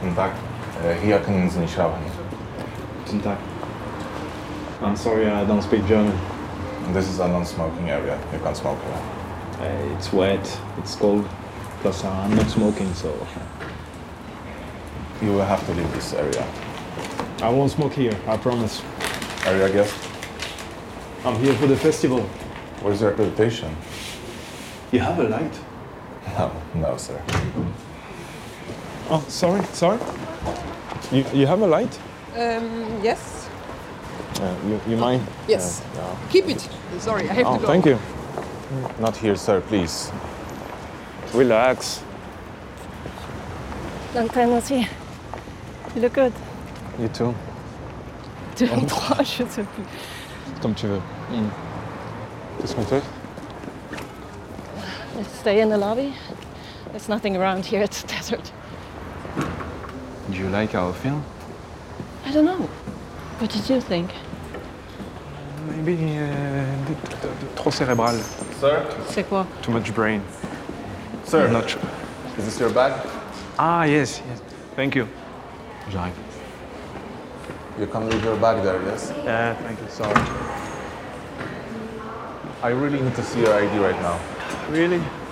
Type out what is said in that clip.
Guten Tag. Hier können Sie nicht rauchen. Guten Tag. I'm sorry, I don't speak German. This is a non-smoking area. You can smoke here. It's wet, it's cold, plus I'm not smoking, so... You will have to leave this area. I won't smoke here, I promise. Are you a guest? I'm here for the festival. Where's your accreditation? You have a light? No, sir. Oh, sorry. You have a light? Yes. You mind? Yes. Yeah. Keep it. Sorry, I have to go. Thank you. Not here, sir, please. Relax. Long time no see. You look good. You too. 2 ou 3, je sais plus. Comme tu veux. Qu'est-ce qu'on fait? Let's stay in the lobby. There's nothing around here, it's desert. Do you like our film? I don't know. What did you think? Maybe trop cérébral. Sir? C'est quoi? Too much brain. Sir? I'm not sure. Is this your bag? Ah, yes. Thank you. J'arrive. You can leave your bag there, yes? Thank you. Sorry. I really need to see your ID right now. Really?